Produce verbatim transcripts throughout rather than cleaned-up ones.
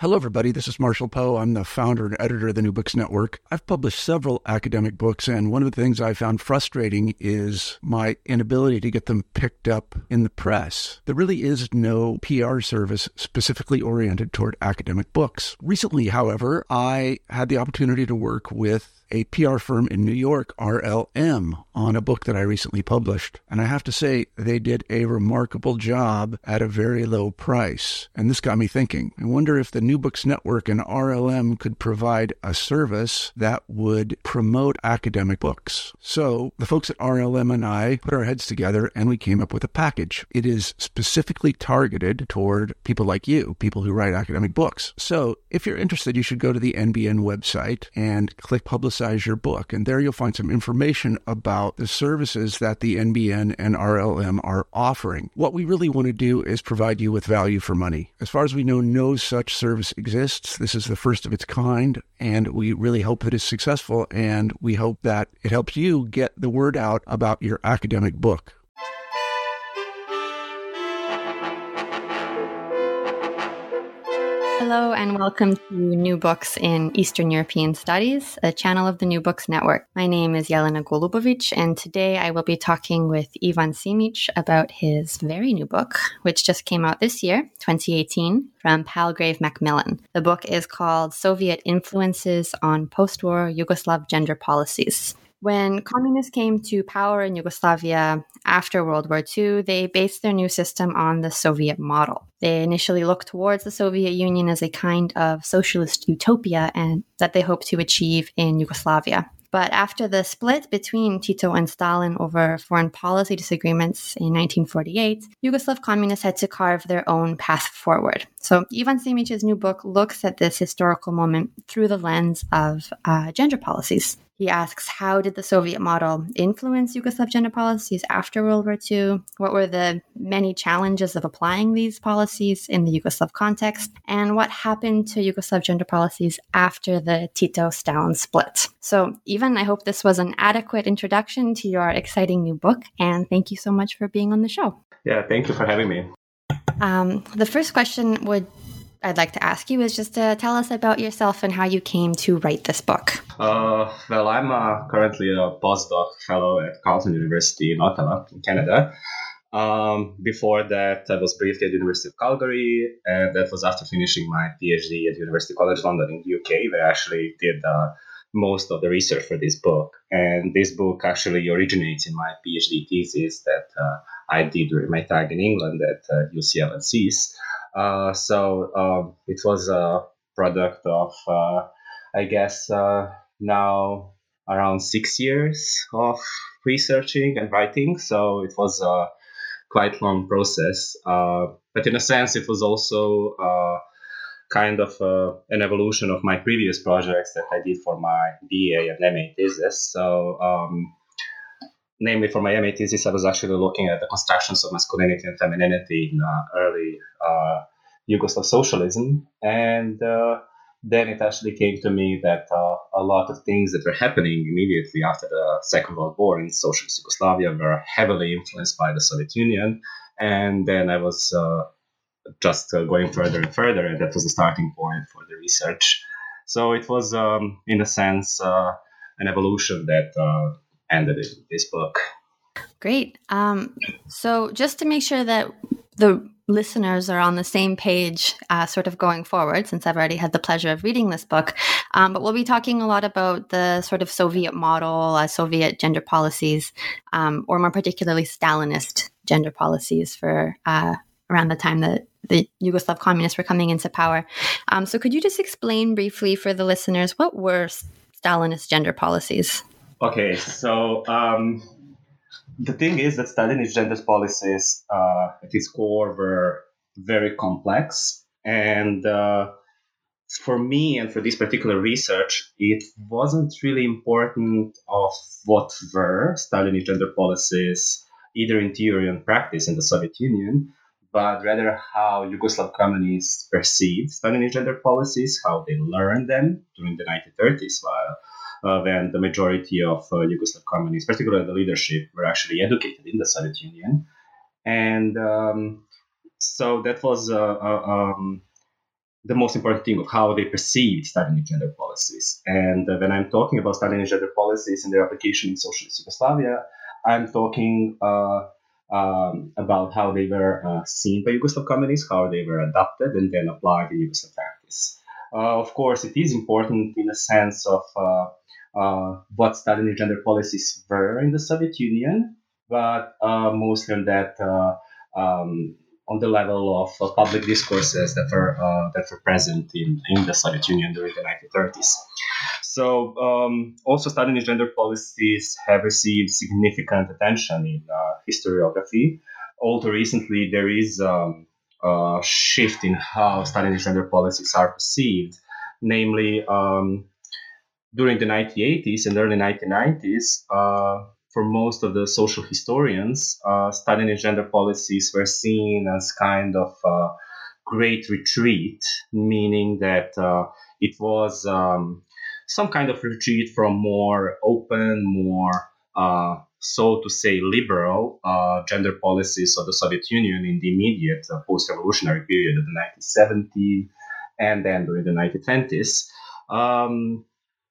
Hello, everybody. This is Marshall Poe. I'm the founder and editor of the New Books Network. I've published several academic books, and one of the things I found frustrating is my inability to get them picked up in the press. There really is no P R service specifically oriented toward academic books. Recently, however, I had the opportunity to work with a P R firm in New York, R L M, on a book that I recently published. And I have to say, they did a remarkable job at a very low price. And this got me thinking. I wonder if the New Books Network and R L M could provide a service that would promote academic books. So the folks at R L M and I put our heads together and we came up with a package. It is specifically targeted toward people like you, people who write academic books. So if you're interested, you should go to the N B N website and click Publicize your book. And there you'll find some information about the services that the N B N and R L M are offering. What we really want to do is provide you with value for money. As far as we know, no such service exists. This is the first of its kind, and we really hope that it's successful, and we hope that it helps you get the word out about your academic book. Hello and welcome to New Books in Eastern European Studies, a channel of the New Books Network. My name is Jelena Golubovic, and today I will be talking with Ivan Simic about his very new book, which just came out this year, twenty eighteen, from Palgrave Macmillan. The book is called Soviet Influences on Post-War Yugoslav Gender Policies. When communists came to power in Yugoslavia after World War Two, they based their new system on the Soviet model. They initially looked towards the Soviet Union as a kind of socialist utopia and that they hoped to achieve in Yugoslavia. But after the split between Tito and Stalin over foreign policy disagreements in nineteen forty-eight, Yugoslav communists had to carve their own path forward. So Ivan Simic's new book looks at this historical moment through the lens of uh, gender policies. He asks, how did the Soviet model influence Yugoslav gender policies after World War Two? What were the many challenges of applying these policies in the Yugoslav context? And what happened to Yugoslav gender policies after the Tito-Stalin split? So, Ivan, I hope this was an adequate introduction to your exciting new book, and thank you so much for being on the show. Yeah, thank you for having me. Um, the first question would I'd like to ask you is just to tell us about yourself and how you came to write this book. Uh, well, I'm uh, currently a postdoc fellow at Carleton University in Ottawa, in Canada. Um, before that, I was briefly at the University of Calgary, and that was after finishing my PhD at University College London in the U K, where I actually did uh, most of the research for this book. And this book actually originates in my PhD thesis that uh, I did during my time in England at uh, U C L and C I S. Uh, so um, it was a product of, uh, I guess, uh, now around six years of researching and writing. So it was a quite long process. Uh, but in a sense, it was also uh, kind of uh, an evolution of my previous projects that I did for my B A and M A thesis. So um, namely, for my M A thesis, I was actually looking at the constructions of masculinity and femininity in uh, early uh, Yugoslav socialism. And uh, then it actually came to me that uh, a lot of things that were happening immediately after the Second World War in socialist Yugoslavia were heavily influenced by the Soviet Union. And then I was uh, just uh, going further and further, and that was the starting point for the research. So it was, um, in a sense, uh, an evolution that uh, ended in this book. Great. Um, so just to make sure that the listeners are on the same page uh, sort of going forward, since I've already had the pleasure of reading this book, um, but we'll be talking a lot about the sort of Soviet model, uh, Soviet gender policies, um, or more particularly Stalinist gender policies for uh, around the time that the Yugoslav communists were coming into power. Um, so could you just explain briefly for the listeners, what were Stalinist gender policies? Okay, so um, the thing is that Stalinist gender policies uh, at its core were very complex. And uh, for me and for this particular research, it wasn't really important of what were Stalinist gender policies, either in theory and practice in the Soviet Union, but rather how Yugoslav communists perceived Stalinist gender policies, how they learned them during the nineteen thirties, while Uh, when the majority of uh, Yugoslav communists, particularly the leadership, were actually educated in the Soviet Union. And um, so that was uh, uh, um, the most important thing of how they perceived Stalinist gender policies. And uh, when I'm talking about Stalinist gender policies and their application in socialist Yugoslavia, I'm talking uh, um, about how they were uh, seen by Yugoslav communists, how they were adopted and then applied in Yugoslav practice. Uh, of course, it is important in a sense of uh, uh, what Stalinist gender policies were in the Soviet Union, but uh, mostly on that uh, um, on the level of uh, public discourses that were uh, that were present in, in the Soviet Union during the nineteen thirties. So um, also Stalinist gender policies have received significant attention in uh, historiography. Although recently there is um, a shift in how Stalinist gender policies are perceived, namely um, during the nineteen eighties and early nineteen nineties, uh, for most of the social historians, uh, Stalinist gender policies were seen as kind of a great retreat, meaning that uh, it was um, some kind of retreat from more open, more, uh, so to say, liberal uh, gender policies of the Soviet Union in the immediate uh, post-revolutionary period of the nineteen seventies and then during the nineteen twenties. Um,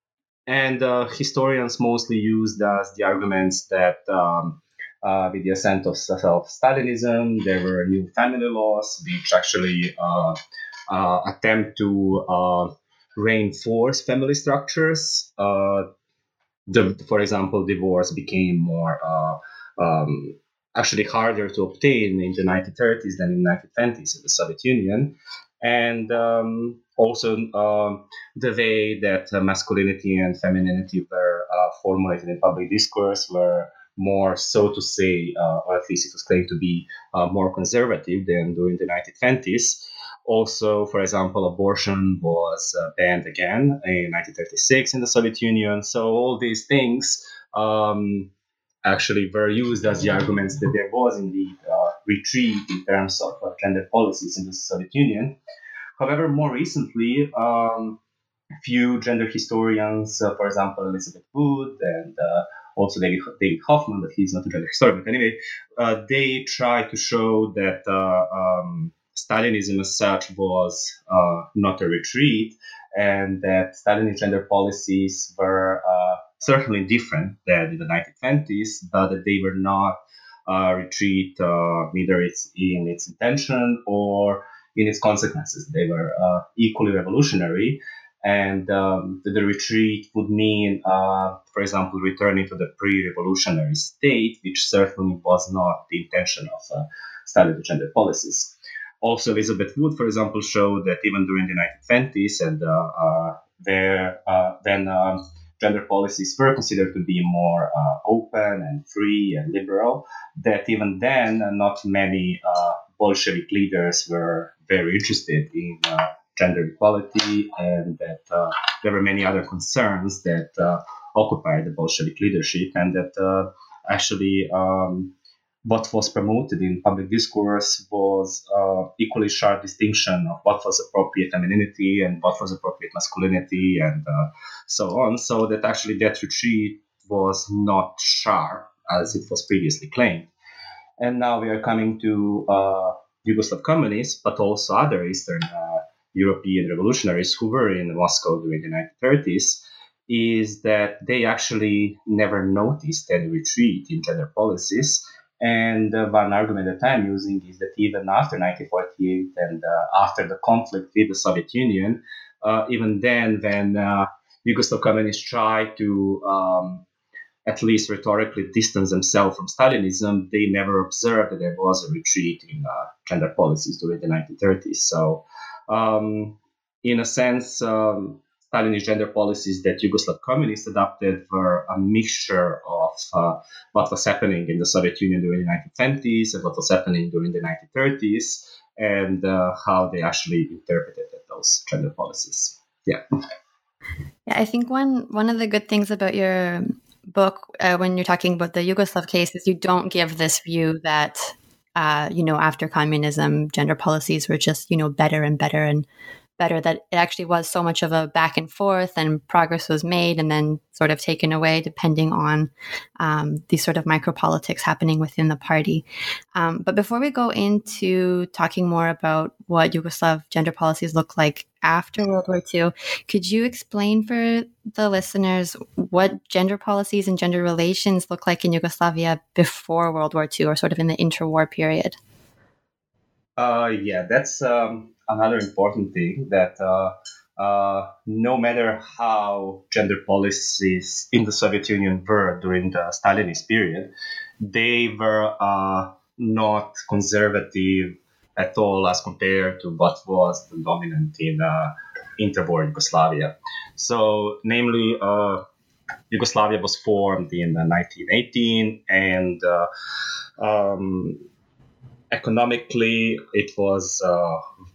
And uh, historians mostly used as the arguments that um, uh, with the ascent of, of Stalinism, there were new family laws which actually uh, uh, attempt to uh, reinforce family structures. Uh, the, for example, divorce became more uh, um, actually harder to obtain in the nineteen thirties than in the nineteen twenties in the Soviet Union. And um, also um, the way that uh, masculinity and femininity were uh, formulated in public discourse were more, so to say, uh, or at least it was claimed to be uh, more conservative than during the nineteen twenties. Also, for example, abortion was uh, banned again in nineteen thirty-six in the Soviet Union. So all these things um, actually were used as the arguments that there was indeed uh, retreat in terms of uh, gender policies in the Soviet Union. However, more recently, um, few gender historians, uh, for example, Elizabeth Wood and uh, also David, David Hoffman, but he's not a gender historian, but anyway, uh, they try to show that uh, um, Stalinism as such was uh, not a retreat, and that Stalinist gender policies were uh, certainly different than in the nineteen twenties, but that they were not a retreat, uh, neither it's in its intention or in its consequences. They were uh, equally revolutionary, and um, the, the retreat would mean, uh, for example, returning to the pre-revolutionary state, which certainly was not the intention of uh, Stalinist gender policies. Also, Elizabeth Wood, for example, showed that even during the nineteen twenties, and uh, uh, there, uh, then um, gender policies were considered to be more uh, open and free and liberal, that even then, uh, not many uh, Bolshevik leaders were very interested in uh, gender equality, and that uh, there were many other concerns that uh, occupied the Bolshevik leadership, and that uh, actually um, what was promoted in public discourse was uh, equally sharp distinction of what was appropriate femininity and what was appropriate masculinity and uh, so on, so that actually that retreat was not sharp as it was previously claimed. And now we are coming to uh, Yugoslav communists, but also other Eastern uh, European revolutionaries who were in Moscow during the nineteen thirties, is that they actually never noticed any retreat in gender policies. And uh, one argument that I'm using is that even after nineteen forty-eight and uh, after the conflict with the Soviet Union, uh, even then when uh, Yugoslav communists tried to um, at least rhetorically distance themselves from Stalinism, they never observed that there was a retreat in uh, gender policies during the nineteen thirties. So um, in a sense, um, Stalinist gender policies that Yugoslav communists adopted were a mixture of uh, what was happening in the Soviet Union during the nineteen twenties and what was happening during the nineteen thirties, and uh, how they actually interpreted those gender policies. Yeah. Yeah, I think one one of the good things about your book, uh, when you're talking about the Yugoslav case, is you don't give this view that, uh, you know, after communism, gender policies were just, you know, better and better and better that it actually was so much of a back and forth and progress was made and then sort of taken away depending on um, these sort of micropolitics happening within the party. Um, but before we go into talking more about what Yugoslav gender policies look like after World War Two, could you explain for the listeners what gender policies and gender relations look like in Yugoslavia before World War Two, or sort of in the interwar period? Uh, yeah, that's um, another important thing, that uh, uh, no matter how gender policies in the Soviet Union were during the Stalinist period, they were uh, not conservative at all as compared to what was the dominant in uh, interwar Yugoslavia. So, namely, uh, Yugoslavia was formed in uh, nineteen eighteen, and uh, um, economically, it was uh,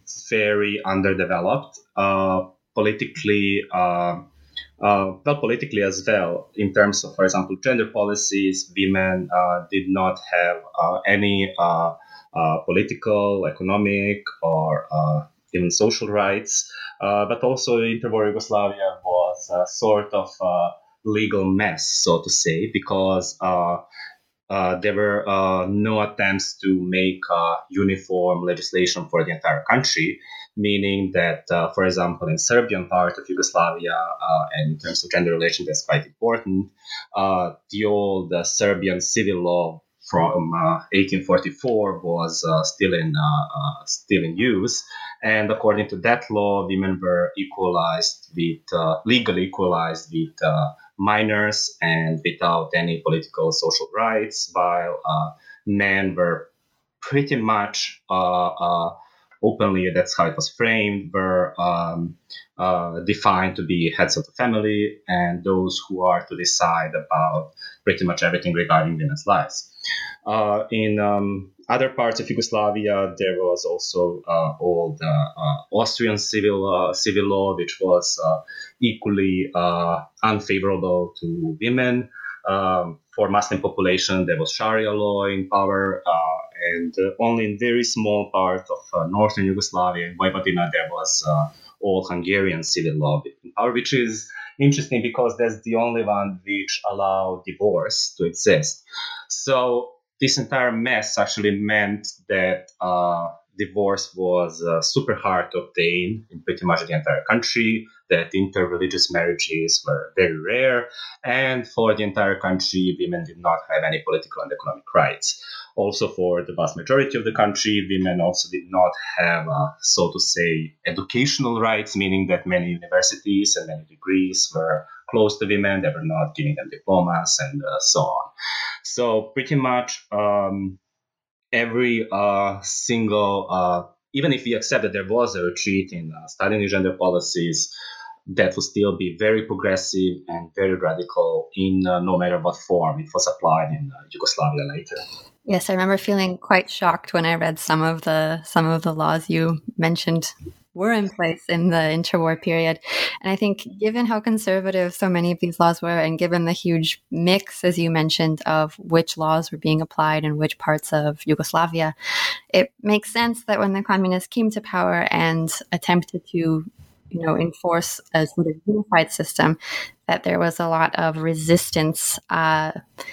very underdeveloped. Uh, politically, uh, uh, well, politically as well, in terms of, for example, gender policies, women uh, did not have uh, any uh, uh, political, economic, or uh, even social rights. Uh, but also, interwar Yugoslavia was a sort of uh, legal mess, so to say, because uh, Uh, there were uh, no attempts to make uh, uniform legislation for the entire country, meaning that, uh, for example, in Serbian part of Yugoslavia, uh, and in terms of gender relations, that's quite important, uh, the old uh, Serbian civil law from uh, eighteen forty-four was uh, still in uh, uh, still in use, and according to that law, women were equalized with uh, legally equalized with uh, minors and without any political social rights, while uh, men were pretty much uh, uh, openly, that's how it was framed, were um, uh, defined to be heads of the family and those who are to decide about pretty much everything regarding women's lives. Uh, in um, other parts of Yugoslavia, there was also uh, old uh, uh, Austrian civil uh, civil law, which was uh, equally uh, unfavorable to women. Um, for Muslim population, there was Sharia law in power, uh, and uh, only in very small part of uh, northern Yugoslavia, in Vojvodina, there was uh, all Hungarian civil law in power, which is interesting because that's the only one which allowed divorce to exist. So this entire mess actually meant that uh, divorce was uh, super hard to obtain in pretty much the entire country, that interreligious marriages were very rare, and for the entire country, women did not have any political and economic rights. Also, for the vast majority of the country, women also did not have, uh, so to say, educational rights, meaning that many universities and many degrees were closed to women. They were not giving them diplomas and uh, so on. So pretty much um, every uh, single, uh, even if we accept that there was a retreat in uh, Stalinist gender policies, that would still be very progressive and very radical in uh, no matter what form it was applied in uh, Yugoslavia later. Yes, I remember feeling quite shocked when I read some of the some of the laws you mentioned were in place in the interwar period. And I think given how conservative so many of these laws were, and given the huge mix, as you mentioned, of which laws were being applied in which parts of Yugoslavia, it makes sense that when the communists came to power and attempted to, you know, enforce a sort of unified system, that there was a lot of resistance, uh,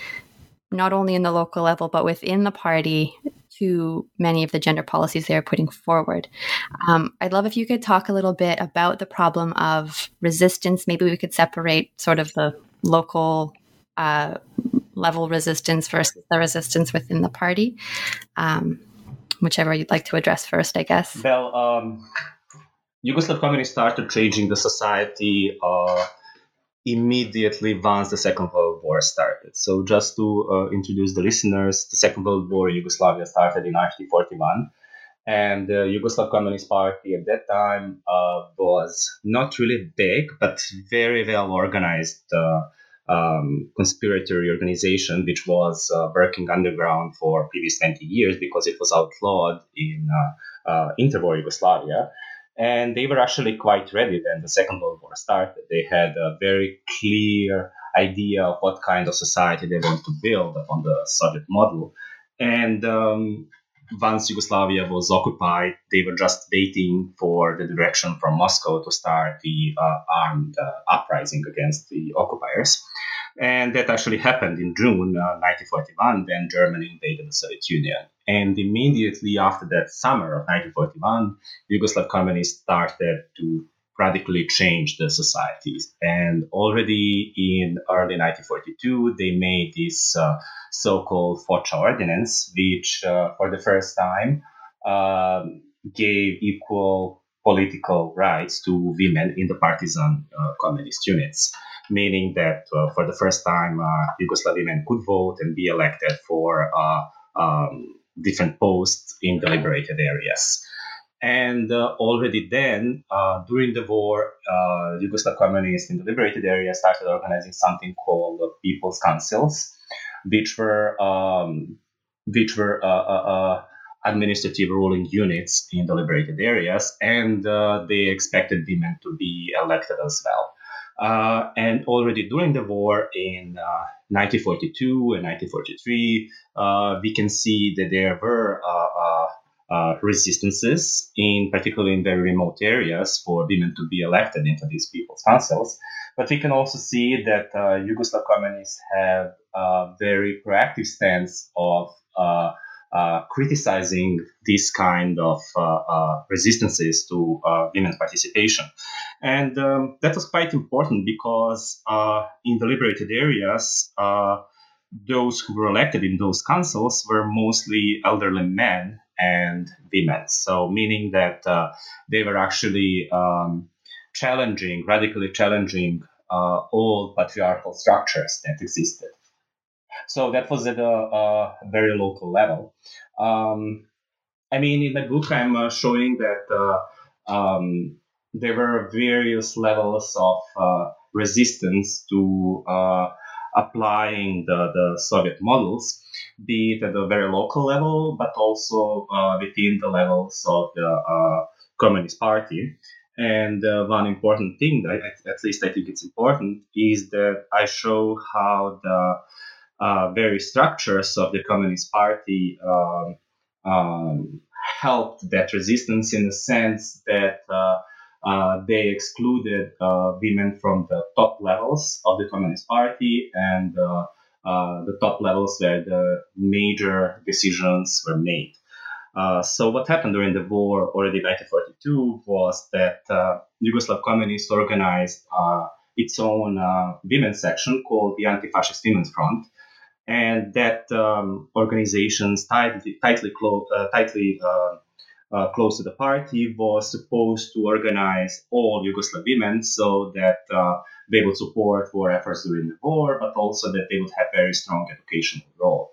not only in the local level, but within the party, to many of the gender policies they are putting forward. Um, I'd love if you could talk a little bit about the problem of resistance. Maybe we could separate sort of the local uh, level resistance versus the resistance within the party. Um, whichever you'd like to address first, I guess. Well, um, Yugoslav communists started changing the society uh, immediately once the Second World War started. So just to uh, introduce the listeners, the Second World War in Yugoslavia started in nineteen forty-one. And the Yugoslav Communist Party at that time uh, was not really big, but very well organized uh, um, conspiratory organization, which was uh, working underground for previous twenty years because it was outlawed in uh, uh, interwar Yugoslavia. And they were actually quite ready when the Second World War started. They had a very clear idea of what kind of society they want to build upon the Soviet model. And um, once Yugoslavia was occupied, they were just waiting for the direction from Moscow to start the uh, armed uh, uprising against the occupiers. And that actually happened in June uh, nineteen forty-one, when Germany invaded the Soviet Union. And immediately after that summer of nineteen forty-one, Yugoslav communists started to radically change the societies. And already in early nineteen forty-two, they made this uh, so-called Focha Ordinance, which uh, for the first time uh, gave equal political rights to women in the partisan uh, communist units, meaning that uh, for the first time, uh, Yugoslav women could vote and be elected for uh, um, different posts in the liberated areas. And uh, already then, uh, during the war, uh, Yugoslav communists in the liberated area started organizing something called the People's Councils, which were um, which were uh, uh, uh, administrative ruling units in the liberated areas, and uh, they expected women to be elected as well. Uh, and already during the war in uh, nineteen forty-two and nineteen forty-three, uh, we can see that there were uh, uh, uh, resistances, in particularly in very remote areas, for women to be elected into these people's councils. But we can also see that uh, Yugoslav communists have a very proactive stance of uh, uh, criticizing this kind of uh, uh, resistances to uh, women's participation. And um, that was quite important because uh, in the liberated areas, uh, those who were elected in those councils were mostly elderly men and women. So meaning that uh, they were actually um, challenging, radically challenging uh, old patriarchal structures that existed. So that was at a, a very local level. Um, I mean, in my book, I'm uh, showing that uh, um, there were various levels of uh, resistance to uh, applying the, the Soviet models, be it at a very local level, but also uh, within the levels of the uh, Communist Party. And uh, one important thing, that, at least I think it's important, is that I show how the uh, very structures of the Communist Party um, um, helped that resistance in the sense that uh, uh, they excluded uh, women from the top levels of the Communist Party and uh, uh, the top levels where the major decisions were made. Uh, so what happened during the war already in nineteen forty-two was that uh, Yugoslav communists organized uh, its own uh, women's section called the Anti-Fascist Women's Front. And that um, organization, tightly, tightly, clo- uh, tightly uh, uh, close to the party, was supposed to organize all Yugoslav women so that uh, they would support war efforts during the war, but also that they would have very strong educational role.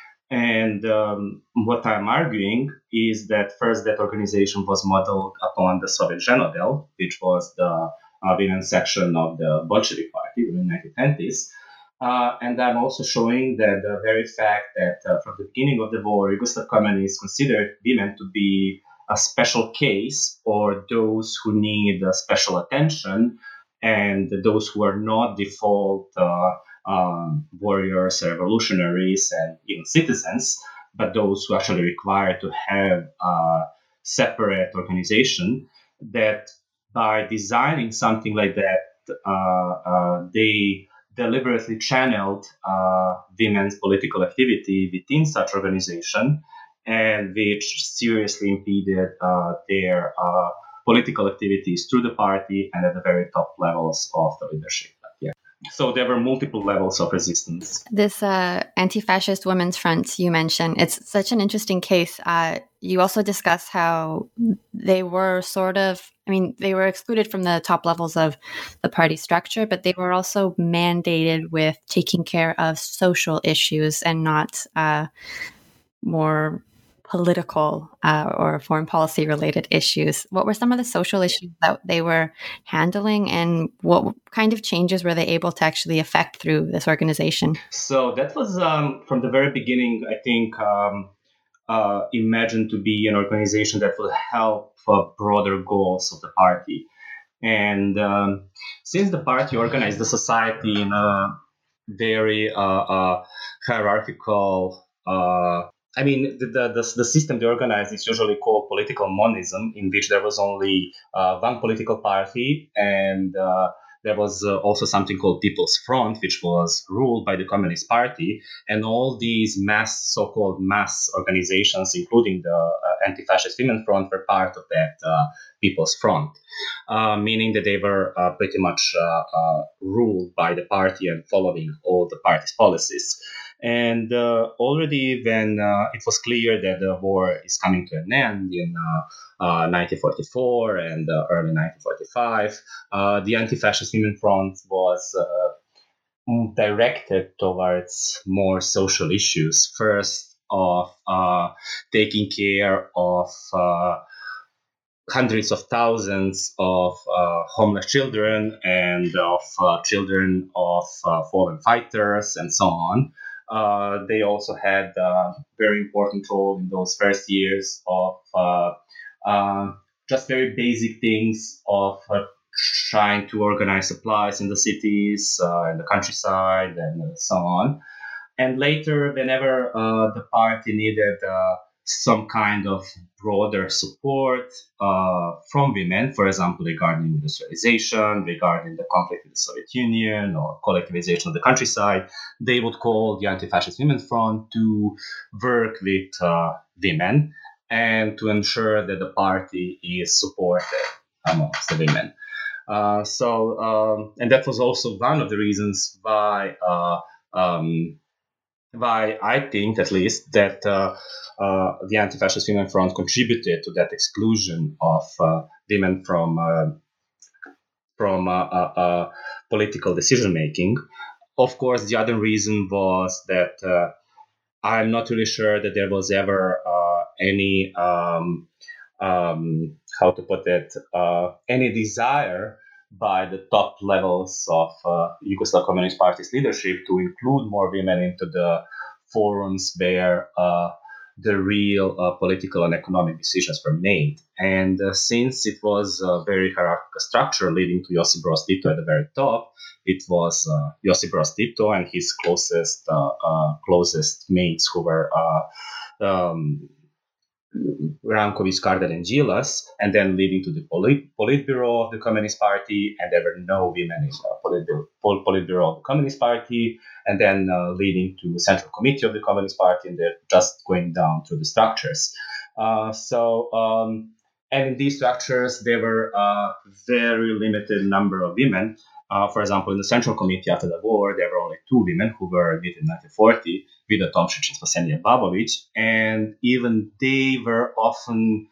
And um, what I'm arguing is that first, that organization was modeled upon the Soviet Zhenodel, which was the uh, women's section of the Bolshevik Party during the nineteen twenties. Uh, and I'm also showing that the very fact that uh, from the beginning of the war, Yugoslav communists considered women to be a special case, or those who need uh, special attention, and those who are not default uh, um, warriors, revolutionaries, and even citizens, but those who actually require to have a separate organization, that by designing something like that, uh, uh, they deliberately channeled uh, women's political activity within such organization, and which seriously impeded uh, their uh, political activities through the party and at the very top levels of the leadership. Yeah. So there were multiple levels of resistance. This uh, anti-fascist women's front you mentioned, it's such an interesting case. Uh, you also discuss how they were sort of, I mean, they were excluded from the top levels of the party structure, but they were also mandated with taking care of social issues and not uh, more political uh, or foreign policy related issues. What were some of the social issues that they were handling, and what kind of changes were they able to actually affect through this organization? So that was um, from the very beginning, I think, um, uh, imagined to be an organization that would help uh, broader goals of the party. And um, since the party organized the society in a very uh, uh, hierarchical uh, I mean, the, the, the, the system they organized is usually called political monism, in which there was only uh, one political party, and uh, there was uh, also something called People's Front, which was ruled by the Communist Party, and all these mass, so-called mass organizations, including the uh, Anti-Fascist Women's Front, were part of that uh, People's Front, uh, meaning that they were uh, pretty much uh, uh, ruled by the party and following all the party's policies. And uh, already when uh, it was clear that the war is coming to an end in uh, uh, nineteen forty-four and uh, early nineteen forty-five, uh, the Anti-Fascist Women's Front was uh, directed towards more social issues. First, of uh, taking care of uh, hundreds of thousands of uh, homeless children and of uh, children of uh, fallen fighters and so on. Uh, they also had a very important role in those first years of uh, uh, just very basic things of uh, trying to organize supplies in the cities, uh, in the countryside, and so on. And later, whenever uh, the party needed uh, some kind of broader support uh, from women, for example, regarding industrialization, regarding the conflict with the Soviet Union or collectivization of the countryside, they would call the Anti-Fascist Women's Front to work with uh, women and to ensure that the party is supported amongst the women. Uh, so, um, and that was also one of the reasons why uh, um, why I think, at least, that uh, uh, the Anti-Fascist Women's Front contributed to that exclusion of uh, women from uh, from uh, uh, uh, political decision making. Of course, the other reason was that uh, I'm not really sure that there was ever uh, any um, um, how to put it uh, any desire by the top levels of uh, Yugoslav Communist Party's leadership to include more women into the forums where uh, the real uh, political and economic decisions were made. And uh, since it was a very hierarchical structure leading to Josip Broz Tito at the very top, it was uh, Josip Broz Tito and his closest uh, uh, closest mates who were uh, um, Ranković, Kardelj, and Gilas, and then leading to the polit- Politburo of the Communist Party, and there were no women in the Politburo, Pol- Politburo of the Communist Party, and then uh, leading to the Central Committee of the Communist Party, and they're just going down through the structures. Uh, so, um, and in these structures, there were a very limited number of women. Uh, for example, in the Central Committee after the war, there were only two women who were admitted in nineteen forty, Vida Tomšić and Spasenija Babović, and even they were often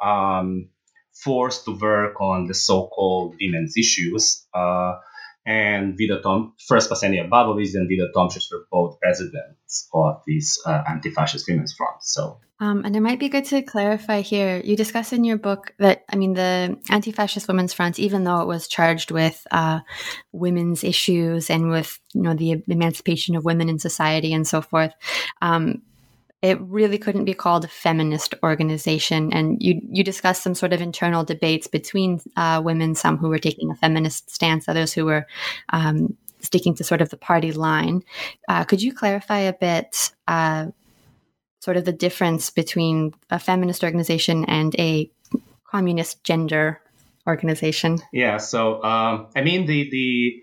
um, forced to work on the so-called women's issues. Uh, and Vida Tom, first Spasenija Babović and Vida Tomšić were both presidents of this uh, Anti-Fascist Women's Front. So. Um, and it might be good to clarify here. You discuss in your book that, I mean, the Anti-Fascist Women's Front, even though it was charged with uh, women's issues and with, you know, the emancipation of women in society and so forth, um, it really couldn't be called a feminist organization. And you you discuss some sort of internal debates between uh, women, some who were taking a feminist stance, others who were um, sticking to sort of the party line. Uh, could you clarify a bit uh, sort of the difference between a feminist organization and a communist gender organization? Yeah, so um, I mean the the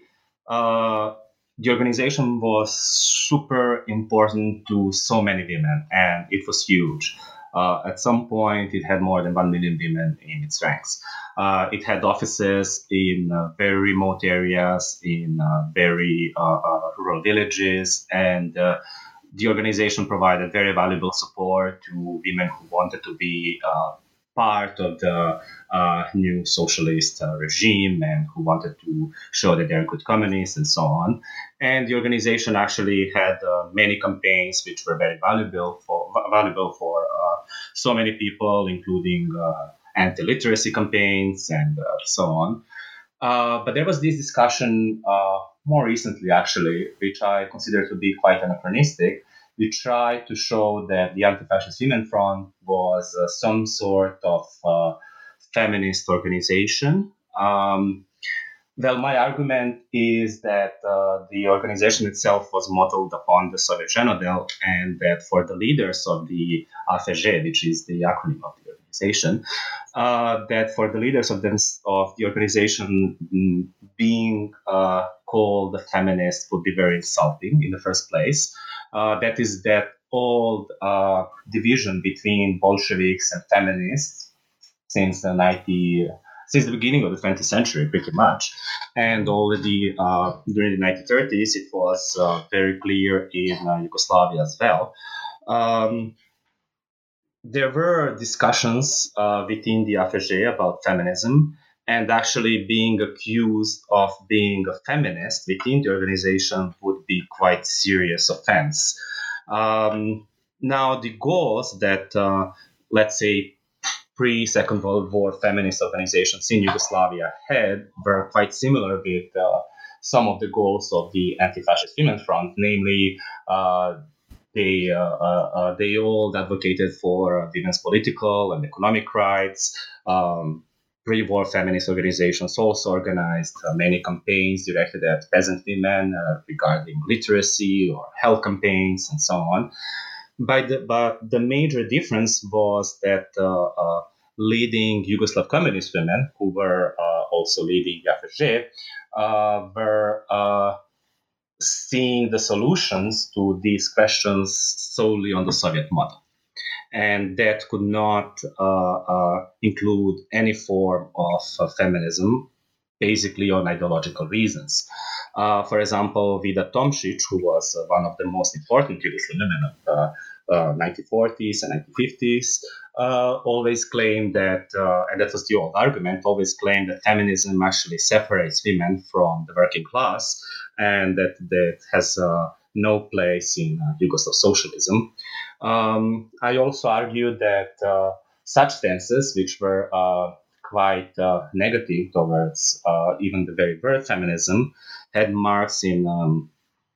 uh, the organization was super important to so many women, and it was huge. Uh, at some point, it had more than one million women in its ranks. Uh, it had offices in uh, very remote areas, in uh, very uh, uh, rural villages, and uh, the organization provided very valuable support to women who wanted to be uh, part of the uh, new socialist uh, regime and who wanted to show that they're good communists and so on. And the organization actually had uh, many campaigns which were very valuable for valuable for uh, so many people, including uh, anti-literacy campaigns and uh, so on. Uh, but there was this discussion uh, more recently, actually, which I consider to be quite anachronistic. We tried to show that the Anti-Fascist Women's Front was uh, some sort of uh, feminist organization. Um, Well, my argument is that uh, the organization itself was modeled upon the Soviet Zhenodel, and that for the leaders of the A F Z, which is the acronym of the organization, uh, that for the leaders of, them, of the organization, mm, being uh, called a feminist would be very insulting in the first place. Uh, that is that old uh, division between Bolsheviks and feminists since the ninety since the beginning of the twentieth century, pretty much. And already uh, during the nineteen thirties, it was uh, very clear in uh, Yugoslavia as well. Um, there were discussions uh, within the A F Z about feminism, and actually being accused of being a feminist within the organization would be quite serious offense. Um, now, the goals that, uh, let's say, pre-Second World War feminist organizations in Yugoslavia had were quite similar with uh, some of the goals of the Anti-Fascist Women's Front, namely uh, they uh, uh, they all advocated for women's political and economic rights. Um, pre-war feminist organizations also organized uh, many campaigns directed at peasant women uh, regarding literacy or health campaigns and so on. By the, but the major difference was that uh, uh, leading Yugoslav communist women, who were uh, also leading A F Z, uh, were uh, seeing the solutions to these questions solely on the Soviet model. And that could not uh, uh, include any form of uh, feminism, basically on ideological reasons. Uh, for example, Vida Tomšić, who was uh, one of the most important Yugoslav women of the uh, uh, nineteen forties and nineteen fifties, uh, always claimed that, uh, and that was the old argument, always claimed that feminism actually separates women from the working class, and that that has uh, no place in uh, Yugoslav socialism. Um, I also argued that uh, such stances, which were uh, quite uh, negative towards uh, even the very word feminism, had marks in um,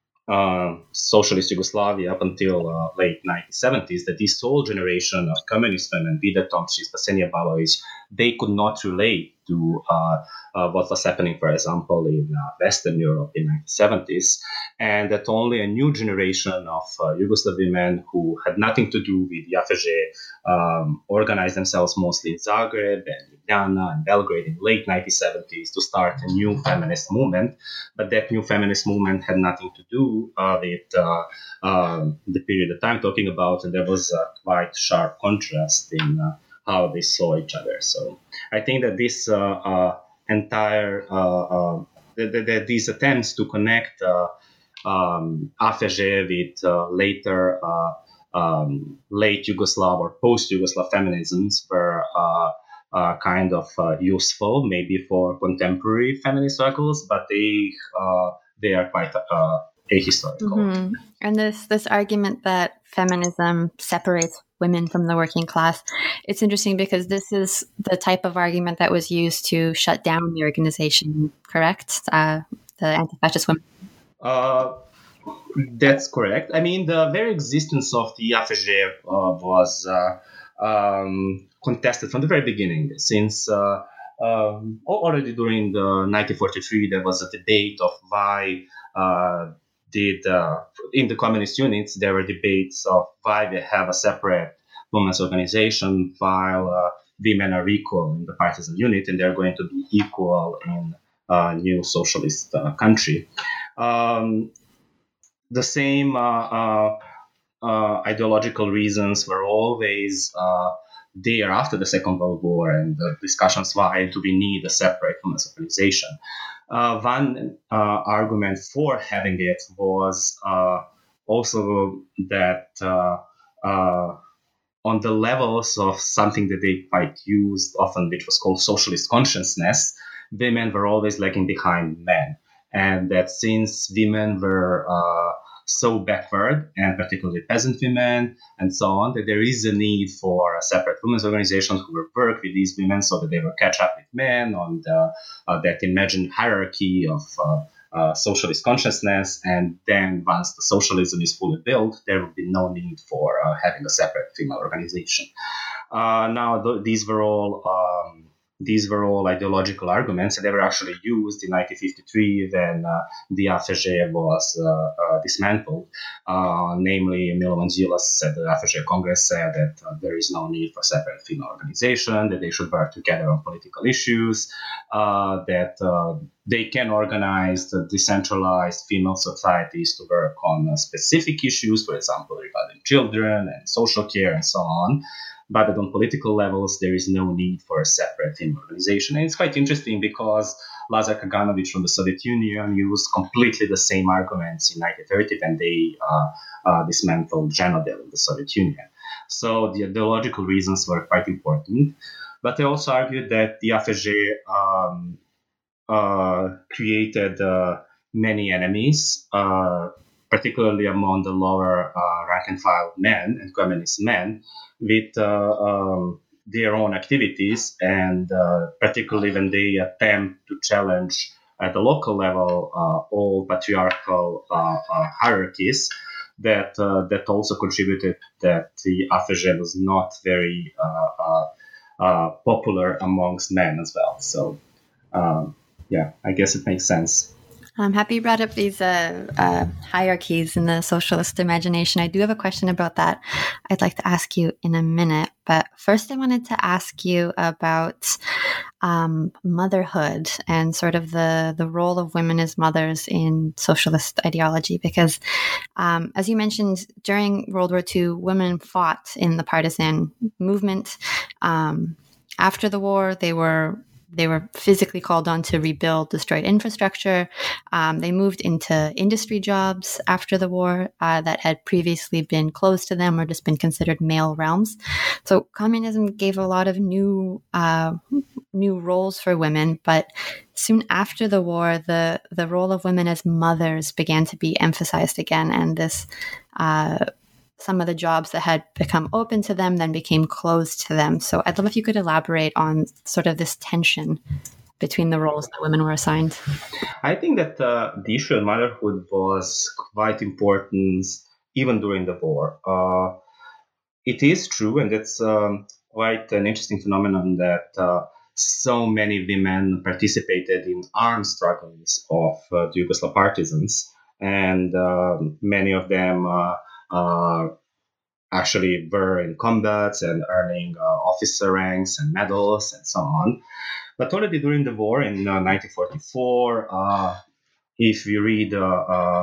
uh, socialist Yugoslavia up until uh, late nineteen seventies, that this whole generation of communist women, Vida Tomšić, Ksenija Balović, they could not relate to uh, uh, what was happening, for example, in uh, Western Europe in the nineteen seventies, and that only a new generation of uh, Yugoslav women who had nothing to do with the A F Z um, organized themselves mostly in Zagreb and Ljubljana and Belgrade in the late nineteen seventies to start a new feminist movement. But that new feminist movement had nothing to do uh, with uh, um, the period that I'm talking about, and there was a quite sharp contrast in uh, how they saw each other. So I think that this uh, uh, entire, uh, uh, the, the, the, these attempts to connect uh, um, A F Z with uh, later uh, um, late Yugoslav or post-Yugoslav feminisms were uh, uh, kind of uh, useful, maybe for contemporary feminist circles, but they uh, they are quite uh, ahistorical. Mm-hmm. And this this argument that feminism separates women from the working class, it's interesting because this is the type of argument that was used to shut down the organization, correct? Uh, the Anti-Fascist Women. Uh, that's correct. I mean, the very existence of the A F Z uh, was uh, um, contested from the very beginning, since uh, um, already during the nineteen forty-three, there was a debate of why uh, did, uh, in the communist units, there were debates of why they have a separate women's organization while uh, women are equal in the partisan unit and they're going to be equal in a new socialist uh, country. Um, the same uh, uh, uh, ideological reasons were always uh, there after the Second World War, and the discussions why do we need a separate women's organization. Uh, one uh, argument for having it was uh, also that uh, uh, on the levels of something that they quite used often, which was called socialist consciousness, women were always lagging behind men. And that since women were uh, so backward, and particularly peasant women and so on, that there is a need for a separate women's organization who will work with these women so that they will catch up with men on the, uh, that imagined hierarchy of uh, uh, socialist consciousness. And then once the socialism is fully built, there will be no need for uh, having a separate female organization. Uh, now, th- these were all um, these were all ideological arguments, and they were actually used in nineteen fifty-three when uh, the A F G was uh, uh, dismantled. Uh, namely, Milovan Djilas said, the A F G Congress said that uh, there is no need for separate female organization, that they should work together on political issues, uh, that uh, they can organize the decentralized female societies to work on uh, specific issues, for example, regarding children and social care and so on. But on political levels, there is no need for a separate female organization. And it's quite interesting because Lazar Kaganovic from the Soviet Union used completely the same arguments in nineteen thirty when they uh, uh, dismantled Zhenodel in the Soviet Union. So the ideological reasons were quite important. But they also argued that the A F G um, uh, created uh, many enemies, uh, particularly among the lower uh, rank and file men and communist men, with uh, um, their own activities, and uh, particularly when they attempt to challenge at the local level uh, all patriarchal uh, uh, hierarchies, that uh, that also contributed that the A F G was not very uh, uh, uh, popular amongst men as well. So, um, yeah, I guess it makes sense. I'm happy you brought up these uh, uh, hierarchies in the socialist imagination. I do have a question about that I'd like to ask you in a minute. But first, I wanted to ask you about um, motherhood and sort of the, the role of women as mothers in socialist ideology. Because, um, as you mentioned, during World War Two, women fought in the partisan movement. Um, after the war, they were They were physically called on to rebuild destroyed infrastructure. Um, they moved into industry jobs after the war uh, that had previously been closed to them or just been considered male realms. So communism gave a lot of new uh, new roles for women, but soon after the war, the the role of women as mothers began to be emphasized again, and this uh, some of the jobs that had become open to them then became closed to them. So I'd love if you could elaborate on sort of this tension between the roles that women were assigned. I think that uh, the issue of motherhood was quite important even during the war. Uh, it is true, and it's um, quite an interesting phenomenon that uh, so many women participated in armed struggles of uh, the Yugoslav partisans, and uh, many of them uh, Uh, actually were in combats and earning uh, officer ranks and medals and so on. But already during the war in uh, nineteen forty-four, uh, if you read uh, uh,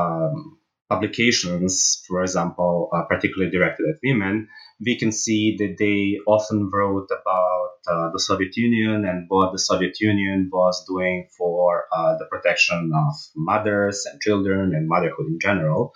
um, publications, for example, uh, particularly directed at women, we can see that they often wrote about uh, the Soviet Union and what the Soviet Union was doing for uh, the protection of mothers and children and motherhood in general.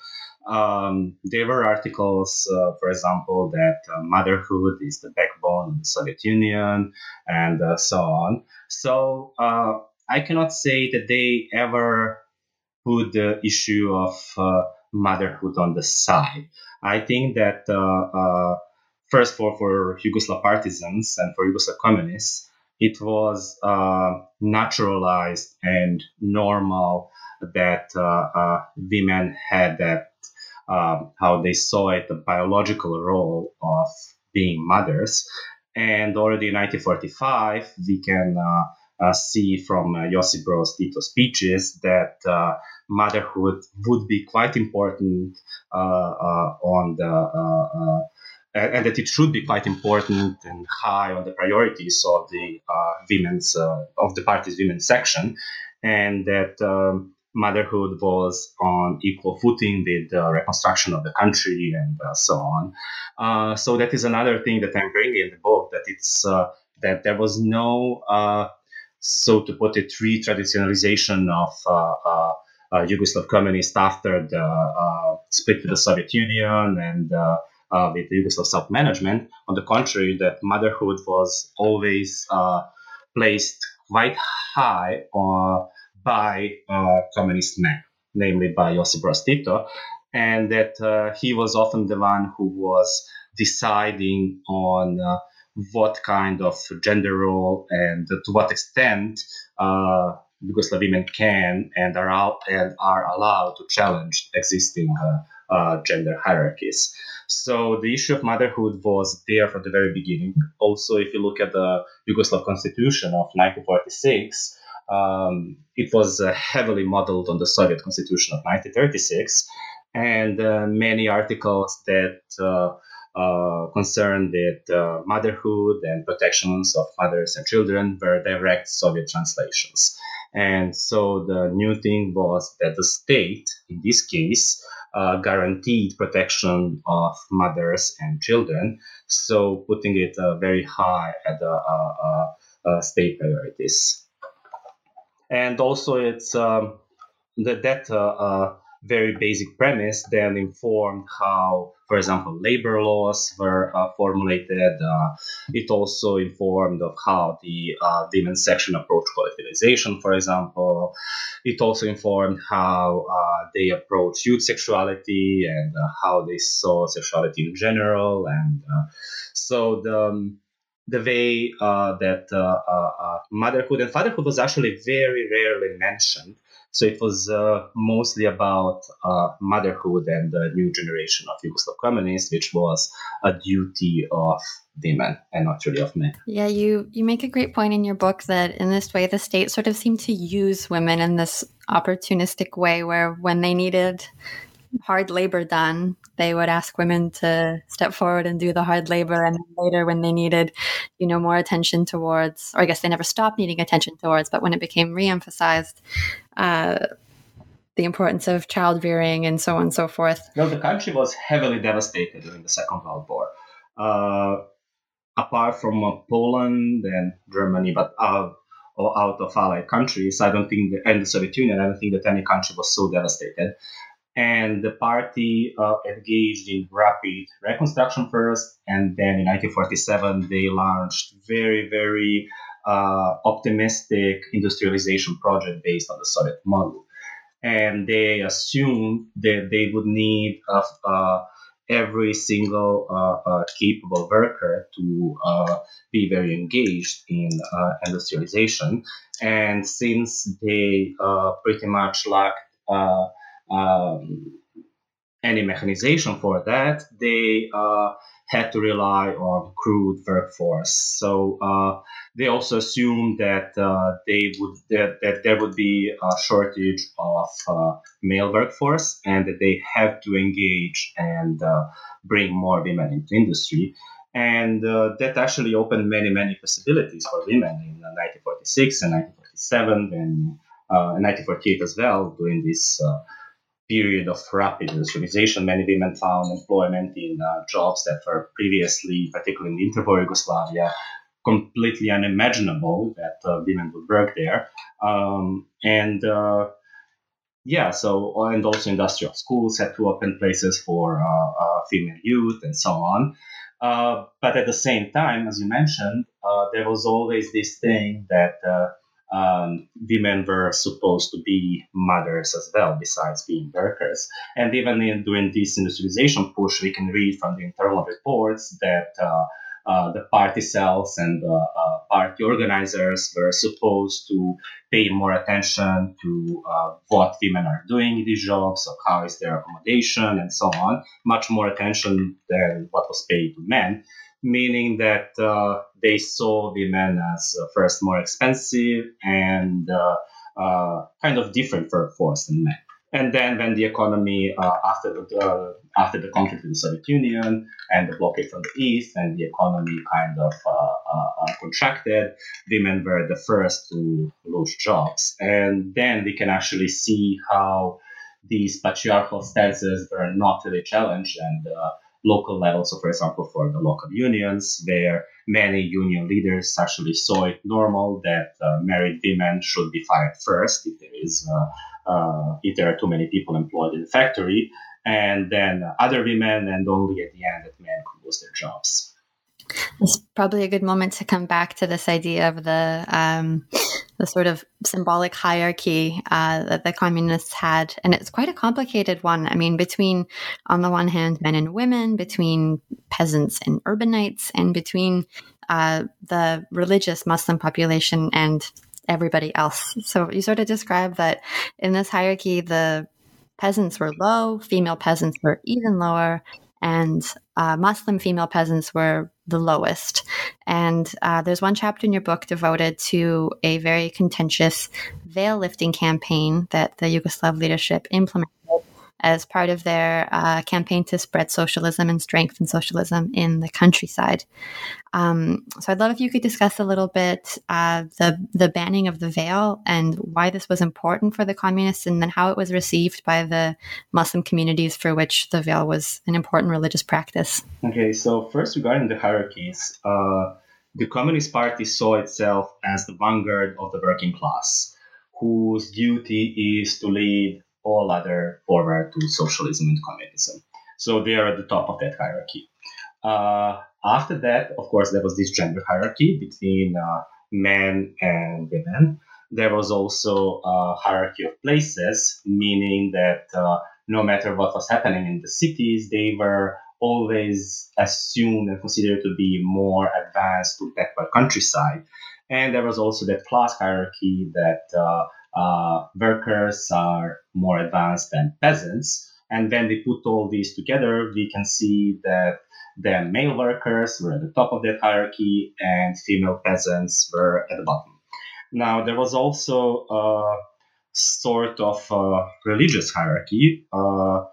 Um, there were articles, uh, for example, that uh, motherhood is the backbone of the Soviet Union and uh, so on. So uh, I cannot say that they ever put the issue of uh, motherhood on the side. I think that uh, uh, first for, for Yugoslav partisans and for Yugoslav communists, it was uh, naturalized and normal that uh, uh, women had that Um, how they saw it, the biological role of being mothers. And already in nineteen forty-five, we can uh, uh, see from uh, Josip Broz Tito's speeches that uh, motherhood would be quite important uh, uh, on the uh, uh, and that it should be quite important and high on the priorities of the uh, women's uh, of the party's women's section, and that um, motherhood was on equal footing with the reconstruction of the country and uh, so on. Uh, so that is another thing that I'm bringing in the book, that it's uh, that there was no, uh, so to put it, re-traditionalization of uh, uh, uh, Yugoslav communists after the uh, split with the Soviet Union and uh, uh, with the Yugoslav self-management. On the contrary, that motherhood was always uh, placed quite high on by uh, communist men, namely by Josip Broz Tito, and that uh, he was often the one who was deciding on uh, what kind of gender role and to what extent uh, Yugoslav women can and are, out, and are allowed to challenge existing uh, uh, gender hierarchies. So the issue of motherhood was there from the very beginning. Also, if you look at the Yugoslav constitution of nineteen forty-six, um, it was uh, heavily modeled on the Soviet constitution of nineteen thirty-six, and uh, many articles that uh, uh, concerned with uh, motherhood and protections of mothers and children were direct Soviet translations. And so the new thing was that the state, in this case, uh, guaranteed protection of mothers and children, so putting it uh, very high at the uh, uh, uh, state priorities. And also, it's um, the, that uh, uh, very basic premise then informed how, for example, labor laws were uh, formulated. Uh, it also informed of how the uh, women's section approached collectivization, for example. It also informed how uh, they approached youth sexuality and uh, how they saw sexuality in general. And uh, so the um, the way uh, that uh, uh, uh, motherhood and fatherhood was actually very rarely mentioned. So it was uh, mostly about uh, motherhood and the new generation of Yugoslav communists, which was a duty of women and not really of men. Yeah, you, you make a great point in your book that in this way, the state sort of seemed to use women in this opportunistic way where when they needed hard labor done, they would ask women to step forward and do the hard labor. And later when they needed, you know, more attention towards, or I guess they never stopped needing attention towards, but when it became re-emphasized, uh, the importance of child rearing and so on and so forth. No, the country was heavily devastated during the Second World War. Uh, apart from uh, Poland and Germany, but uh, or out of allied countries, I don't think, the, and the Soviet Union, I don't think that any country was so devastated. And the party uh, engaged in rapid reconstruction first, and then in nineteen forty-seven they launched very, very uh, optimistic industrialization project based on the Soviet model. And they assumed that they would need uh, uh, every single uh, uh, capable worker to uh, be very engaged in uh, industrialization. And since they uh, pretty much lacked uh, Um, any mechanization for that, they uh, had to rely on crude workforce. So uh, they also assumed that uh, they would that, that there would be a shortage of uh, male workforce, and that they have to engage and uh, bring more women into industry. And uh, that actually opened many, many possibilities for women in uh, nineteen forty-six and nineteen forty-seven and uh, nineteen forty-eight as well, during this Uh, period of rapid industrialization. Many women found employment in uh, jobs that were previously, particularly in the interwar Yugoslavia, completely unimaginable that uh, women would work there. Um, and uh, yeah, so, and also industrial schools had to open places for uh, uh, female youth and so on. Uh, but at the same time, as you mentioned, uh, there was always this thing that uh, Um, women were supposed to be mothers as well, besides being workers. And even in, during this industrialization push, we can read from the internal reports that uh, uh, the party cells and the uh, party organizers were supposed to pay more attention to uh, what women are doing in these jobs, so how is their accommodation and so on, much more attention than what was paid to men. Meaning that uh, they saw women as uh, first more expensive and uh, uh, kind of different workforce than men. And then when the economy, uh, after the uh, after the conflict with the Soviet Union and the blockade from the East, and the economy kind of uh, uh, contracted, women were the first to lose jobs. And then we can actually see how these patriarchal stances were not really challenged, and uh, local level. So, for example, for the local unions, where many union leaders actually saw it normal that uh, married women should be fired first if there is uh, uh, if there are too many people employed in the factory, and then other women, and only at the end that men could lose their jobs. It's probably a good moment to come back to this idea of the um, the sort of symbolic hierarchy uh, that the communists had. And it's quite a complicated one. I mean, between, on the one hand, men and women, between peasants and urbanites, and between uh, the religious Muslim population and everybody else. So you sort of describe that in this hierarchy, the peasants were low, female peasants were even lower, and uh, Muslim female peasants were the lowest. And uh, there's one chapter in your book devoted to a very contentious veil lifting campaign that the Yugoslav leadership implemented as part of their uh, campaign to spread socialism and strengthen socialism in the countryside. Um, so I'd love if you could discuss a little bit uh, the the banning of the veil and why this was important for the communists, and then how it was received by the Muslim communities for which the veil was an important religious practice. Okay, so first regarding the hierarchies, uh, the Communist Party saw itself as the vanguard of the working class, whose duty is to lead all other forward to socialism and communism. So they are at the top of that hierarchy. Uh, after that, of course, there was this gender hierarchy between uh, men and women. There was also a hierarchy of places, meaning that uh, no matter what was happening in the cities, they were always assumed and considered to be more advanced to backward countryside. And there was also that class hierarchy that uh, uh, workers are more advanced than peasants. And when we put all these together, we can see that the male workers were at the top of that hierarchy and female peasants were at the bottom. Now, there was also a sort of uh, religious hierarchy, uh,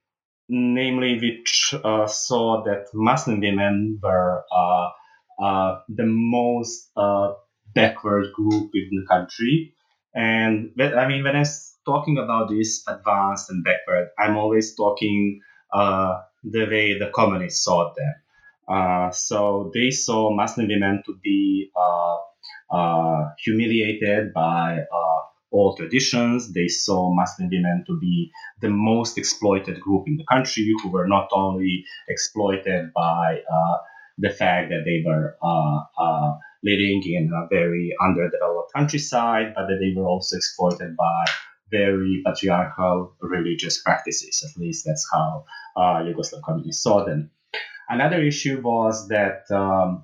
namely which uh, saw that Muslim women were uh, uh, the most uh, backward group in the country. And I mean, when I'm talking about this advanced and backward, I'm always talking uh, the way the communists saw them. Uh, so they saw Muslim women to be uh, uh, humiliated by uh, all traditions. They saw Muslim women to be the most exploited group in the country, who were not only exploited by uh, the fact that they were uh, uh, living in a very underdeveloped countryside, but that they were also exploited by very patriarchal religious practices. At least that's how uh, Yugoslav communists saw them. Another issue was that um,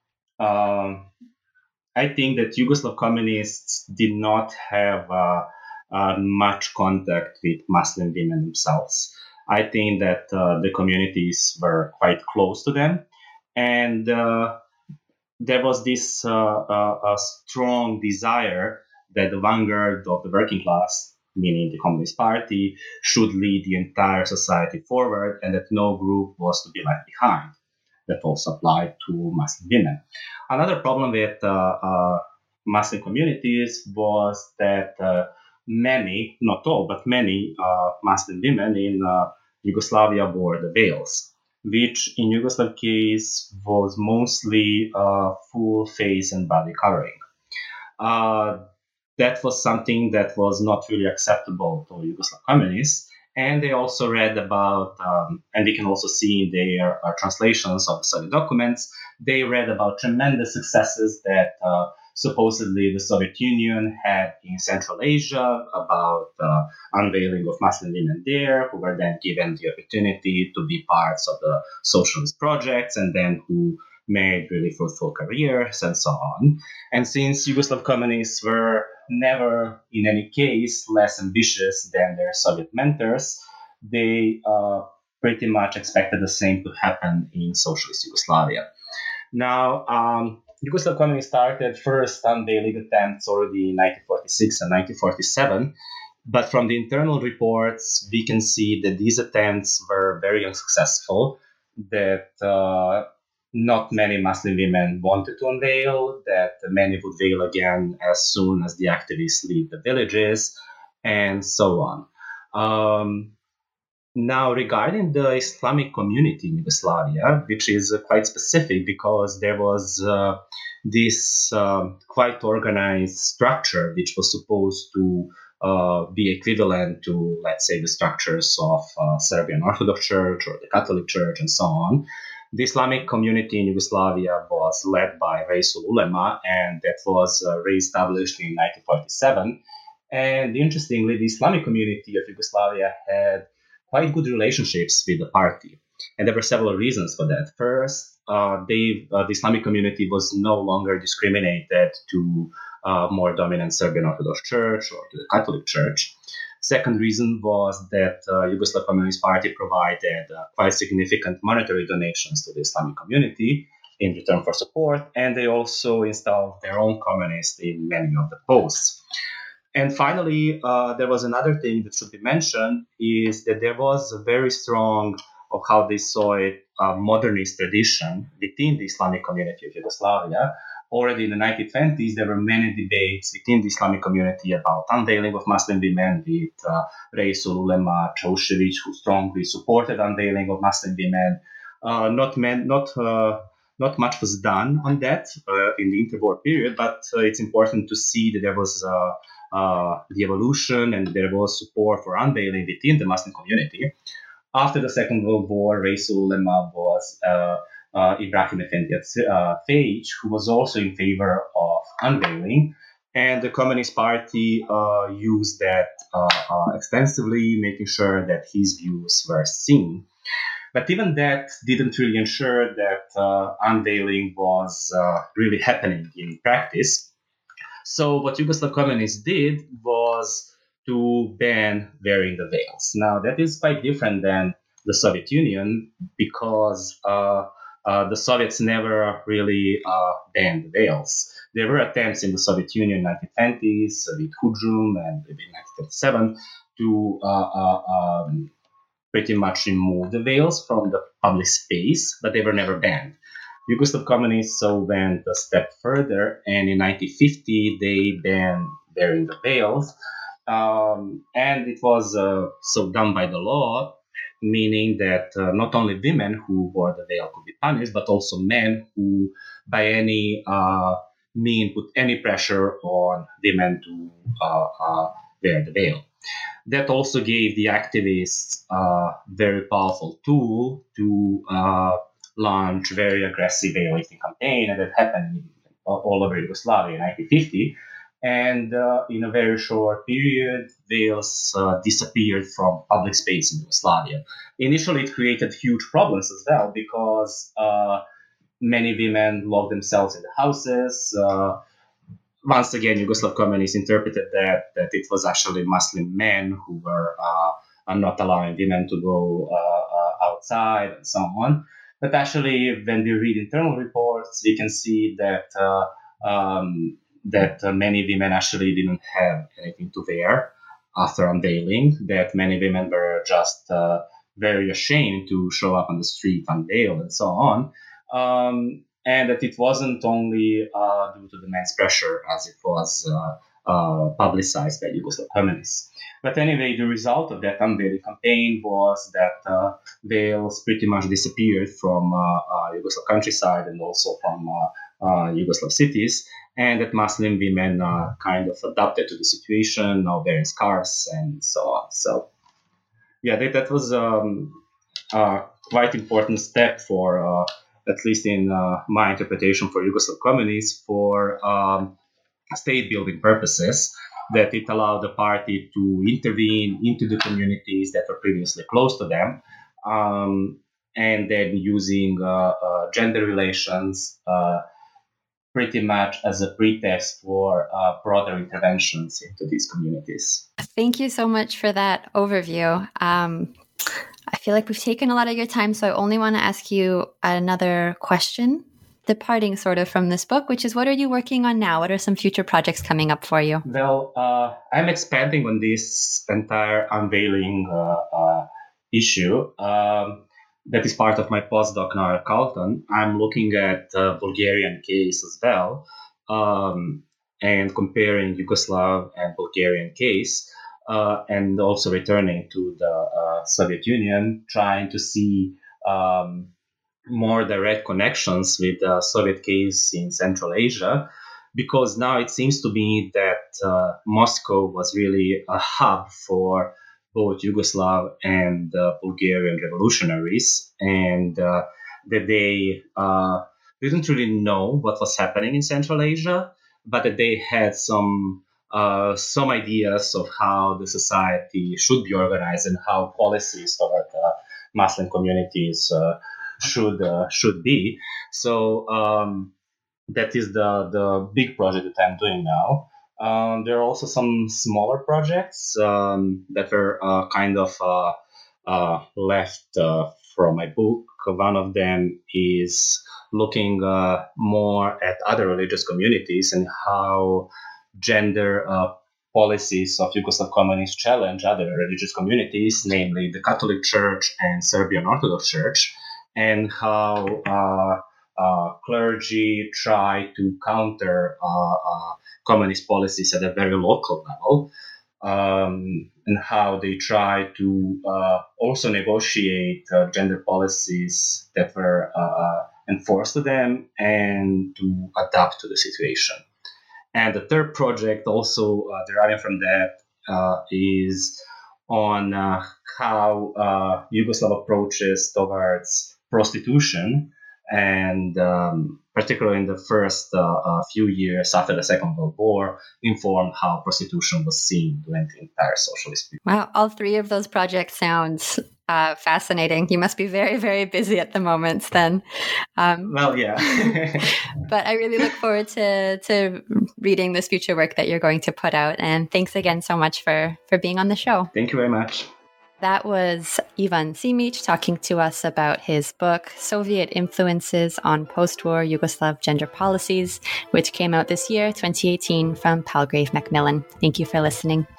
uh, I think that Yugoslav communists did not have uh, uh, much contact with Muslim women themselves. I think that uh, the communities were quite close to them, and uh, there was this uh, uh, a strong desire that the vanguard of the working class, meaning the Communist Party, should lead the entire society forward, and that no group was to be left behind. That also applied to Muslim women. Another problem with uh, uh, Muslim communities was that uh, many, not all, but many uh, Muslim women in uh, Yugoslavia wore the veils, which in Yugoslav case was mostly uh, full face and body covering. Uh, that was something that was not really acceptable to Yugoslav communists. And they also read about, um, and we can also see in their uh, translations of the Soviet documents, they read about tremendous successes that uh, supposedly the Soviet Union had in Central Asia, about uh, unveiling of Muslim women there, who were then given the opportunity to be parts of the socialist projects, and then who made really fruitful careers and so on. And since Yugoslav communists were never, in any case, less ambitious than their Soviet mentors, they uh, pretty much expected the same to happen in socialist Yugoslavia. Now, um, Yugoslav communists started first unveiling attempts already in nineteen forty-six and nineteen forty-seven, but from the internal reports, we can see that these attempts were very unsuccessful, that uh, not many Muslim women wanted to unveil, that many would veil again as soon as the activists leave the villages, and so on. Um, now, regarding the Islamic community in Yugoslavia, which is uh, quite specific because there was uh, this uh, quite organized structure which was supposed to uh, be equivalent to, let's say, the structures of uh, Serbian Orthodox Church or the Catholic Church and so on. The Islamic community in Yugoslavia was led by Reisul Ulema, and that was uh, re-established in nineteen forty-seven. And interestingly, the Islamic community of Yugoslavia had quite good relationships with the party. And there were several reasons for that. First, uh, they, uh, the Islamic community was no longer discriminated to uh, more dominant Serbian Orthodox Church or to the Catholic Church. Second reason was that uh, Yugoslav Communist Party provided uh, quite significant monetary donations to the Islamic community in return for support, and they also installed their own communists in many of the posts. And finally, uh, there was another thing that should be mentioned, is that there was a very strong, of how they saw it, uh, modernist tradition within the Islamic community of Yugoslavia. Already in the nineteen twenties, there were many debates within the Islamic community about unveiling of Muslim women, with uh, Reisul Ulema Ceaușescu, who strongly supported unveiling of Muslim women. Uh, not, men, not, uh, not much was done on that uh, in the interwar period, but uh, it's important to see that there was uh, uh, the evolution and there was support for unveiling within the Muslim community. After the Second World War, Reisul Ulema was uh, Uh, Ibrahim Efendi uh, Fage, who was also in favor of unveiling, and the Communist Party uh, used that uh, uh, extensively, making sure that his views were seen. But even that didn't really ensure that uh, unveiling was uh, really happening in practice. So what Yugoslav communists did was to ban wearing the veils. Now, that is quite different than the Soviet Union, because uh, Uh, the Soviets never really uh, banned the veils. There were attempts in the Soviet Union in the nineteen twenties with Hujum and in nineteen thirty-seven to uh, uh, um, pretty much remove the veils from the public space, but they were never banned. Yugoslav communists so went a step further, and in nineteen fifty they banned wearing the veils, um, and it was uh, so done by the law, meaning that uh, not only women who wore the veil could be punished, but also men who, by any uh, mean, put any pressure on women to uh, uh, wear the veil. That also gave the activists a uh, very powerful tool to uh, launch very aggressive veil lifting campaign, and that happened all over Yugoslavia in nineteen fifty. And uh, in a very short period, veils uh, disappeared from public space in Yugoslavia. Initially, it created huge problems as well, because uh, many women locked themselves in the houses. Uh, once again, Yugoslav communists interpreted that, that it was actually Muslim men who were uh, not allowing women to go uh, uh, outside and so on. But actually, when we read internal reports, we can see that uh, um, that uh, many women actually didn't have anything to wear after unveiling, that many women were just uh, very ashamed to show up on the street unveiled and so on, um, and that it wasn't only uh, due to the men's pressure as it was uh, uh, publicized by Yugoslav communists. But anyway, the result of that unveiling campaign was that uh, veils pretty much disappeared from uh, uh, Yugoslav countryside and also from uh, uh, Yugoslav cities, and that Muslim women uh, kind of adapted to the situation, now wearing scarves and so on. So, yeah, that, that was um, a quite important step for, uh, at least in uh, my interpretation, for Yugoslav communists for um, state-building purposes, that it allowed the party to intervene into the communities that were previously close to them, um, and then using uh, uh, gender relations uh, pretty much as a pretext for uh, broader interventions into these communities. Thank you so much for that overview. Um, I feel like we've taken a lot of your time, so I only want to ask you another question, departing sort of from this book, which is, what are you working on now? What are some future projects coming up for you? Well, uh, I'm expanding on this entire unveiling uh, uh, issue. Um, that is part of my postdoc now at Carleton. I'm looking at the uh, Bulgarian case as well, um, and comparing Yugoslav and Bulgarian case, uh, and also returning to the uh, Soviet Union, trying to see um, more direct connections with the Soviet case in Central Asia, because now it seems to me that uh, Moscow was really a hub for both Yugoslav and uh, Bulgarian revolutionaries, and uh, that they uh, didn't really know what was happening in Central Asia, but that they had some uh, some ideas of how the society should be organized and how policies toward uh, Muslim communities uh, should uh, should be. So um, that is the the big project that I'm doing now. Um, there are also some smaller projects um, that were uh, kind of uh, uh, left uh, from my book. One of them is looking uh, more at other religious communities and how gender uh, policies of Yugoslav communists challenge other religious communities, namely the Catholic Church and Serbian Orthodox Church, and how uh, uh, clergy try to counter uh, uh, communist policies at a very local level, um, and how they try to uh, also negotiate uh, gender policies that were uh, enforced to them and to adapt to the situation. And the third project, also uh, deriving from that, uh, is on uh, how uh, Yugoslav approaches towards prostitution, and um, particularly in the first uh, uh, few years after the Second World War, informed how prostitution was seen during the entire socialist period. Wow, all three of those projects sound uh, fascinating. You must be very, very busy at the moment then. Um, well, yeah. But I really look forward to, to reading this future work that you're going to put out. And thanks again so much for, for being on the show. Thank you very much. That was Ivan Simic talking to us about his book, Soviet Influences on Post-War Yugoslav Gender Policies, which came out this year, twenty eighteen, from Palgrave Macmillan. Thank you for listening.